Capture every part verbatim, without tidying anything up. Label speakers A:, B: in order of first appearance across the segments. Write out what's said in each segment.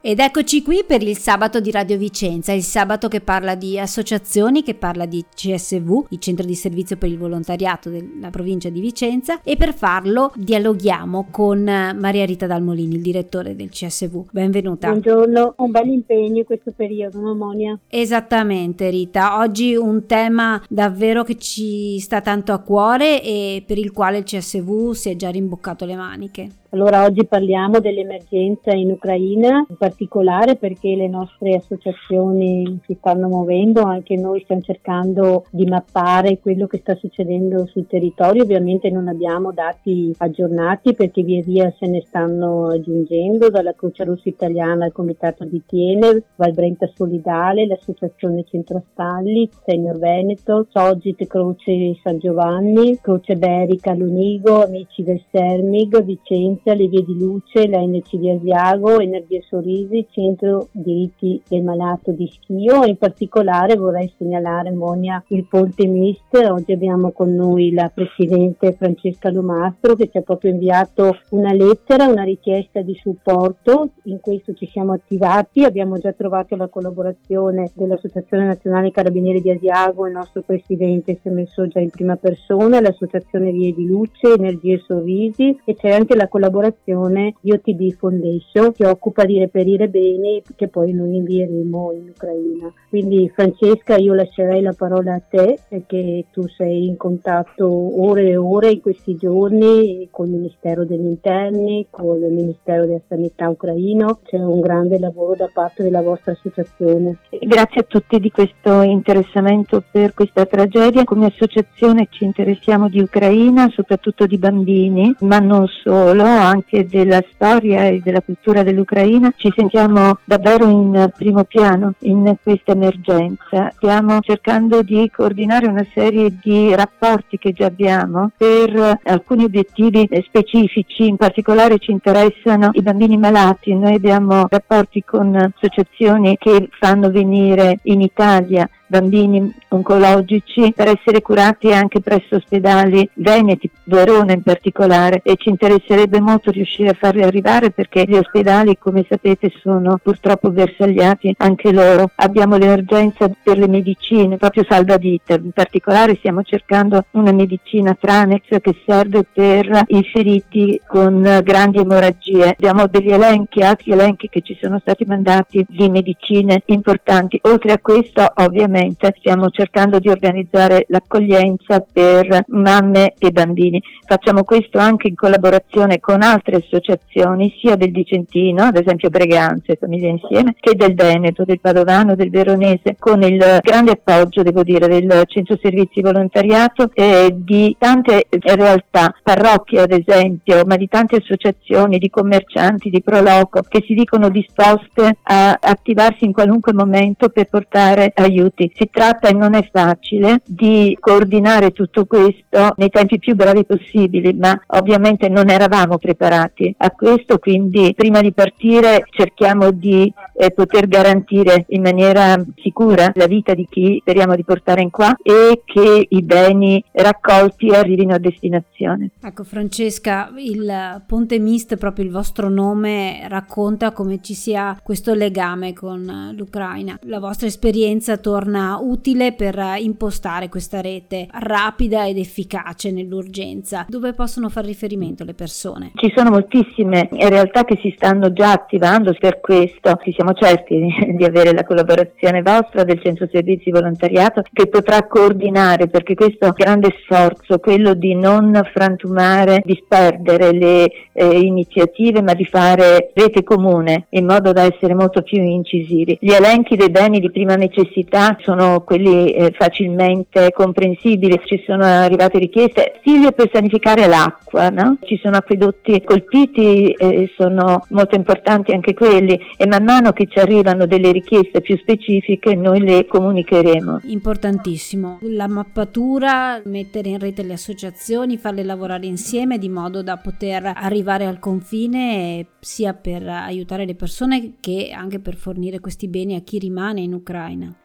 A: Ed eccoci qui per il sabato di Radio Vicenza, il sabato che parla di associazioni, che parla di C S V, il Centro di Servizio per il Volontariato della provincia di Vicenza, e per farlo dialoghiamo con Maria Rita Dalmolini, il direttore del C S V. Benvenuta.
B: Buongiorno, un bel impegno in questo periodo, no Monia?
A: Esattamente Rita, oggi un tema davvero che ci sta tanto a cuore e per il quale il C S V si è già rimboccato le maniche.
B: Allora oggi parliamo dell'emergenza in Ucraina, in particolare perché le nostre associazioni si stanno muovendo, anche noi stiamo cercando di mappare quello che sta succedendo sul territorio. Ovviamente non abbiamo dati aggiornati perché via via se ne stanno aggiungendo, dalla Croce Rossa Italiana al Comitato di Tiene, Valbrenta Solidale, l'Associazione Centrostalli, Senior Veneto, Sogit Croce San Giovanni, Croce Berica Lunigo, Amici del Sermig, Vicenza, le Vie di Luce, la N C di Asiago, Energie Sorrisi, Centro Diritti del Malato di Schio. In particolare vorrei segnalare, Monia, il Ponte Mist. Oggi abbiamo con noi la Presidente Francesca Lomastro che ci ha proprio inviato una lettera, una richiesta di supporto. In questo ci siamo attivati, abbiamo già trovato la collaborazione dell'Associazione Nazionale Carabinieri di Asiago, il nostro Presidente si è messo già in prima persona, l'Associazione Vie di Luce, Energie Sorrisi, e c'è anche la collaborazione di O T B Foundation che occupa di reperire beni che poi noi invieremo in Ucraina. Quindi Francesca, io lascerei la parola a te perché tu sei in contatto ore e ore in questi giorni con il Ministero degli Interni, con il Ministero della Sanità ucraino. C'è un grande lavoro da parte della vostra associazione.
C: Grazie a tutti di questo interessamento per questa tragedia. Come associazione ci interessiamo di Ucraina, soprattutto di bambini, ma non solo, anche della storia e della cultura dell'Ucraina. Ci sentiamo davvero in primo piano in questa emergenza. Stiamo cercando di coordinare una serie di rapporti che già abbiamo per alcuni obiettivi specifici. In particolare ci interessano i bambini malati. Noi abbiamo rapporti con associazioni che fanno venire in Italia bambini oncologici per essere curati anche presso ospedali veneti, Verona in particolare, e ci interesserebbe molto riuscire a farli arrivare perché gli ospedali, come sapete, sono purtroppo bersagliati anche loro. Abbiamo l'emergenza per le medicine, proprio salvavita. In particolare stiamo cercando una medicina Tranex che serve per i feriti con grandi emorragie. Abbiamo degli elenchi, altri elenchi che ci sono stati mandati di medicine importanti. Oltre a questo, ovviamente, stiamo cercando di organizzare l'accoglienza per mamme e bambini. Facciamo questo anche in collaborazione con altre associazioni, sia del Vicentino, ad esempio Breganze, Famiglia Insieme, che del Veneto, del Padovano, del Veronese, con il grande appoggio, devo dire, del Centro Servizi Volontariato e di tante realtà, parrocchie ad esempio, ma di tante associazioni, di commercianti, di Proloco, che si dicono disposte a attivarsi in qualunque momento per portare aiuti. Si tratta, e non è facile, di coordinare tutto questo nei tempi più brevi possibili, ma ovviamente non eravamo preparati a questo, quindi prima di partire cerchiamo di eh, poter garantire in maniera sicura la vita di chi speriamo di portare in qua e che i beni raccolti arrivino a destinazione.
A: Ecco Francesca, il Ponte Mist, proprio il vostro nome, racconta come ci sia questo legame con l'Ucraina. La vostra esperienza torna utile per impostare questa rete rapida ed efficace nell'urgenza. Dove possono fare riferimento le persone?
C: Ci sono moltissime realtà che si stanno già attivando per questo. Ci siamo certi di, di avere la collaborazione vostra, del Centro Servizi Volontariato, che potrà coordinare, perché questo grande sforzo, quello di non frantumare, disperdere le eh, iniziative, ma di fare rete comune in modo da essere molto più incisivi. Gli elenchi dei beni di prima necessità sono quelli eh, facilmente comprensibili. Ci sono arrivate richieste Silvio per sanificare l'acqua, no? Ci sono acquedotti colpiti, eh, sono molto importanti anche quelli, e man mano che ci arrivano delle richieste più specifiche noi le comunicheremo.
A: Importantissimo la mappatura, mettere in rete le associazioni, farle lavorare insieme di modo da poter arrivare al confine, sia per aiutare le persone che anche per fornire questi beni a chi rimane in Ucraina.
C: In realtà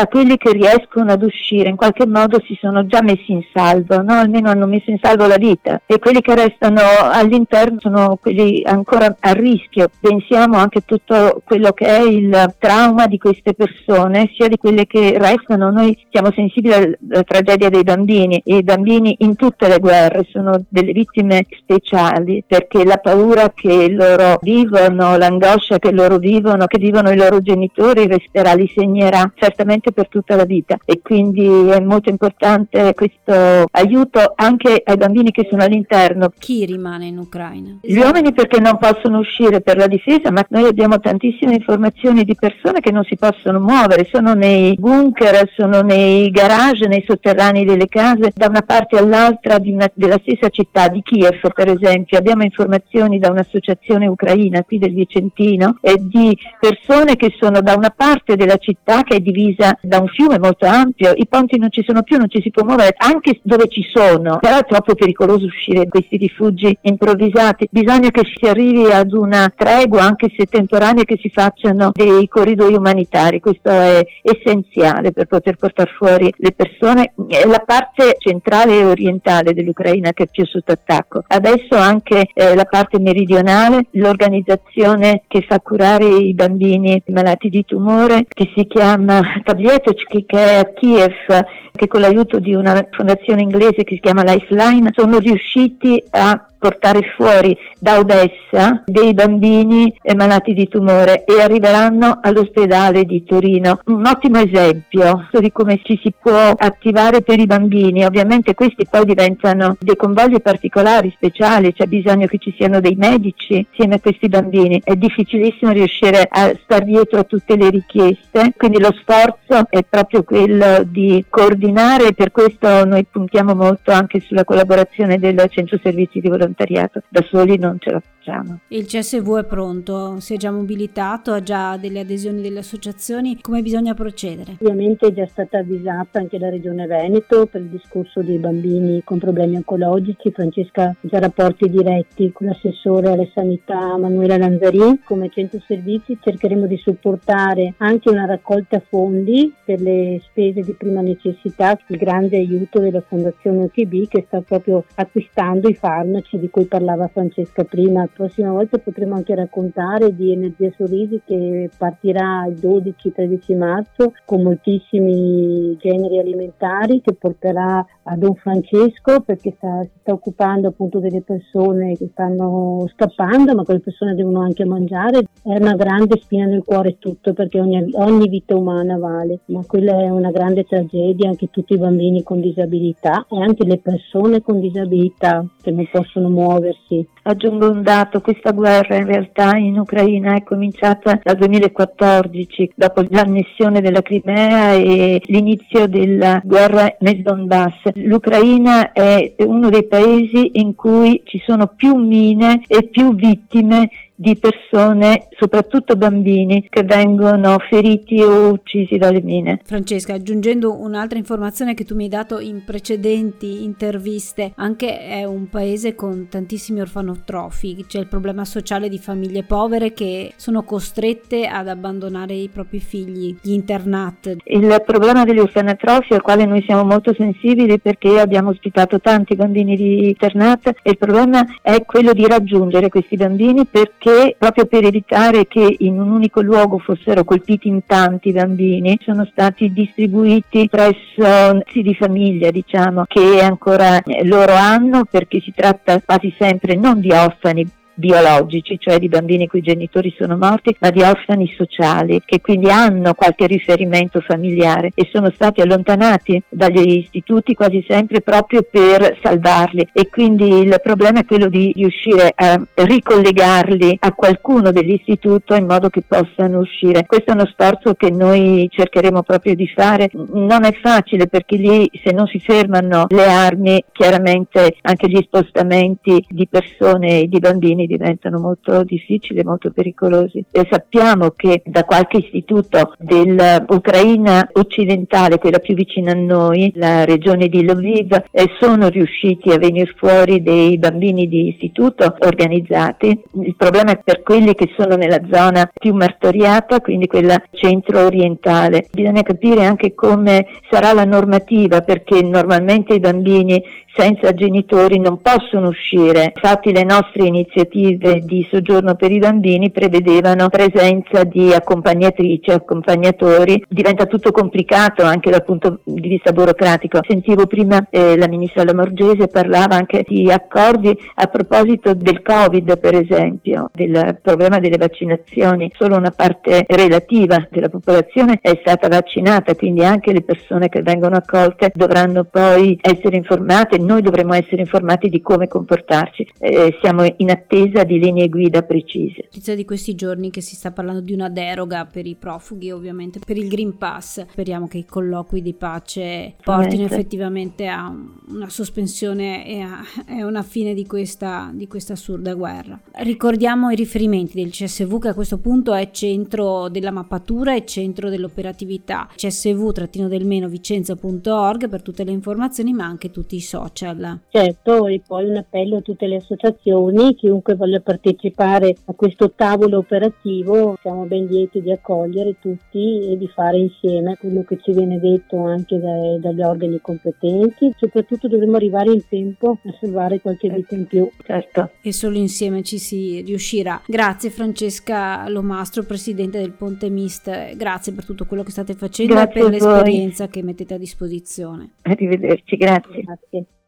C: realtà quelli che riescono ad uscire in qualche modo si sono già messi in salvo, no? Almeno hanno messo in salvo la vita, e quelli che restano all'interno sono quelli ancora a rischio. Pensiamo anche a tutto quello che è il trauma di queste persone, sia di quelle che restano. Noi siamo sensibili alla tragedia dei bambini, e i bambini in tutte le guerre sono delle vittime speciali, perché la paura che loro vivono, l'angoscia che loro vivono, che vivono i loro genitori, resterà, li segnerà certamente per tutta la vita, e quindi è molto importante questo aiuto anche ai bambini che sono all'interno.
A: Chi rimane in Ucraina?
C: Gli uomini perché non possono uscire per la difesa, ma noi abbiamo tantissime informazioni di persone che non si possono muovere, sono nei bunker, sono nei garage, nei sotterranei delle case, da una parte all'altra di una, della stessa città, di Kiev per esempio. Abbiamo informazioni da un'associazione ucraina qui del Vicentino, e di persone che sono da una parte della città che è divisa da un fiume molto ampio, i ponti non ci sono più, non ci si può muovere, anche dove ci sono, però è troppo pericoloso uscire in questi rifugi improvvisati. Bisogna che si arrivi ad una tregua, anche se temporanea, che si facciano dei corridoi umanitari. Questo è essenziale per poter portare fuori le persone. È la parte centrale e orientale dell'Ucraina che è più sotto attacco. Adesso anche eh, la parte meridionale, l'organizzazione che fa curare i bambini malati di tumore, che si chiama Tablietочки, che è a Kiev, che con l'aiuto di una fondazione inglese che si chiama Lifeline sono riusciti a portare fuori da Odessa dei bambini malati di tumore, e arriveranno all'ospedale di Torino. Un ottimo esempio di come ci si può attivare per i bambini. Ovviamente questi poi diventano dei convogli particolari, speciali, c'è bisogno che ci siano dei medici insieme a questi bambini. È difficilissimo riuscire a star dietro a tutte le richieste, quindi lo sforzo è proprio quello di coordinare, e per questo noi puntiamo molto anche sulla collaborazione del Centro Servizi di Volontariato. Da soli non ce la facciamo.
A: Il C S V è pronto? Si è già mobilitato? Ha già delle adesioni delle associazioni? Come bisogna procedere?
B: Ovviamente è già stata avvisata anche la Regione Veneto per il discorso dei bambini con problemi oncologici. Francesca ha già rapporti diretti con l'assessore alla sanità Manuela Lanzarin. Come Centro Servizi cercheremo di supportare anche una raccolta fondi per le spese di prima necessità, il grande aiuto della Fondazione O T B, che sta proprio acquistando i farmaci di cui parlava Francesca prima. La prossima volta potremo anche raccontare di Energia Sorrisi, che partirà il dodici tredici marzo con moltissimi generi alimentari, che porterà a Don Francesco, perché sta, si sta occupando appunto delle persone che stanno scappando, ma quelle persone devono anche mangiare. È una grande spina nel cuore tutto, perché ogni, ogni vita umana vale, ma quella è una grande tragedia, anche tutti i bambini con disabilità e anche le persone con disabilità che non possono muoversi.
C: Aggiungo un dato: questa guerra in realtà in Ucraina è cominciata dal duemilaquattordici, dopo l'annessione della Crimea e l'inizio della guerra nel Donbass. L'Ucraina è uno dei paesi in cui ci sono più mine e più vittime di persone, soprattutto bambini, che vengono feriti o uccisi dalle mine.
A: Francesca, aggiungendo un'altra informazione che tu mi hai dato in precedenti interviste, anche è un paese con tantissimi orfanotrofi, c'è il problema sociale di famiglie povere che sono costrette ad abbandonare i propri figli, gli internat.
C: Il problema degli orfanotrofi, al quale noi siamo molto sensibili perché abbiamo ospitato tanti bambini di internat, e il problema è quello di raggiungere questi bambini, perché che proprio per evitare che in un unico luogo fossero colpiti in tanti bambini, sono stati distribuiti presso sì, di famiglia, diciamo, che ancora loro hanno, perché si tratta quasi sempre non di orfani biologici, cioè di bambini cui i genitori sono morti, ma di orfani sociali, che quindi hanno qualche riferimento familiare e sono stati allontanati dagli istituti quasi sempre proprio per salvarli, e quindi il problema è quello di riuscire a ricollegarli a qualcuno dell'istituto in modo che possano uscire. Questo è uno sforzo che noi cercheremo proprio di fare. Non è facile, perché lì, se non si fermano le armi, chiaramente anche gli spostamenti di persone e di bambini bambini diventano molto difficili e molto pericolosi. E sappiamo che da qualche istituto dell'Ucraina occidentale, quella più vicina a noi, la regione di Lviv, eh, sono riusciti a venire fuori dei bambini di istituto organizzati. Il problema è per quelli che sono nella zona più martoriata, quindi quella centro-orientale. Bisogna capire anche come sarà la normativa, perché normalmente i bambini senza genitori non possono uscire. Infatti le nostre iniziative di soggiorno per i bambini prevedevano presenza di accompagnatrici, accompagnatori. Diventa tutto complicato anche dal punto di vista burocratico. Sentivo prima eh, la ministra Lamorgese parlava anche di accordi a proposito del Covid, per esempio, del problema delle vaccinazioni. Solo una parte relativa della popolazione è stata vaccinata, quindi anche le persone che vengono accolte dovranno poi essere informate. Noi dovremo essere informati di come comportarci. Eh, siamo in attesa di linee guida precise.
A: Notizia di questi giorni che si sta parlando di una deroga per i profughi, ovviamente per il Green Pass. Speriamo che i colloqui di pace portino effettivamente a una sospensione e a, e a una fine di questa, di questa assurda guerra. Ricordiamo i riferimenti del C S V, che a questo punto è centro della mappatura e centro dell'operatività. C S V-Vicenza punto org per tutte le informazioni, ma anche tutti i social.
B: Certo, e poi un appello a tutte le associazioni, chiunque voglia partecipare a questo tavolo operativo, siamo ben lieti di accogliere tutti e di fare insieme quello che ci viene detto anche dai, dagli organi competenti. Soprattutto dovremo arrivare in tempo a salvare qualche vita in più.
C: Certo.
A: E solo insieme ci si riuscirà. Grazie Francesca Lomastro, presidente del Ponte Mist, grazie per tutto quello che state facendo
C: Grazie
A: e per l'esperienza che mettete a disposizione.
C: Arrivederci, grazie.
B: Grazie.